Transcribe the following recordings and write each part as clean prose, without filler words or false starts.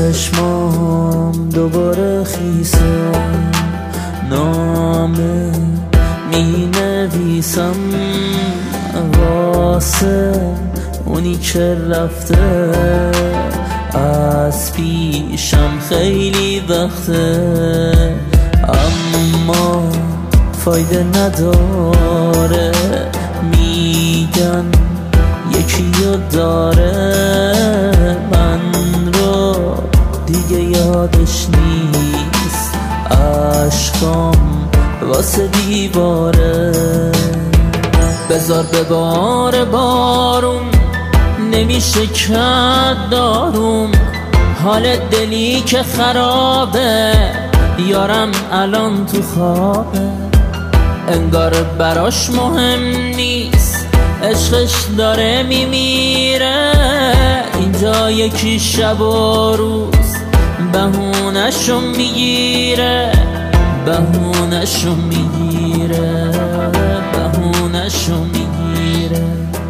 چشمام دوباره خیسه، نامه می نویسم واسه اونی که رفته از پیشم خیلی وقته، اما فایده نداره، میگن یکی رو داره، من رو دیگه یادش نیست، عشقام واسه دیواره. بذار بباره بارون، نمیشه کرد داروم، حال دلی که خرابه، یارم الان تو خوابه، انگار براش مهم نیست، عشقش داره میمیره، اینجا یکی شب و روز بهونه‌شو میگیره، بهونه‌شو میگیره، بهونه‌شو میگیره.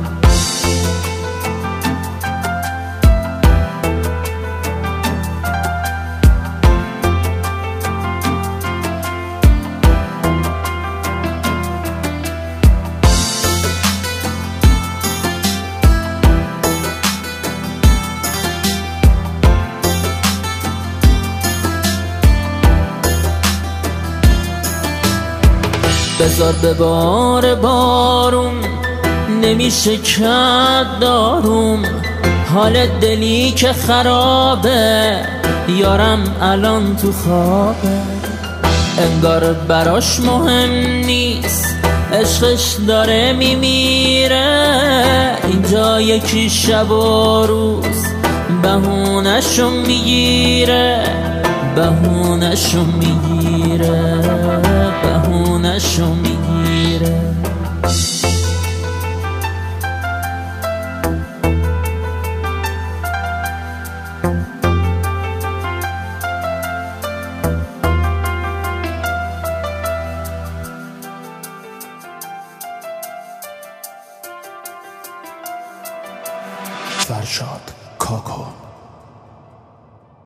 بذار بباره بارون، نمیشه کرد داروم، حال دلی که خرابه، یارم الان تو خوابه، انگار براش مهم نیست، عشقش داره میمیره، اینجا یکی شب و روز بهونه‌شو میگیره، بهونه‌شو میگیره، بهونه‌شو میگیره.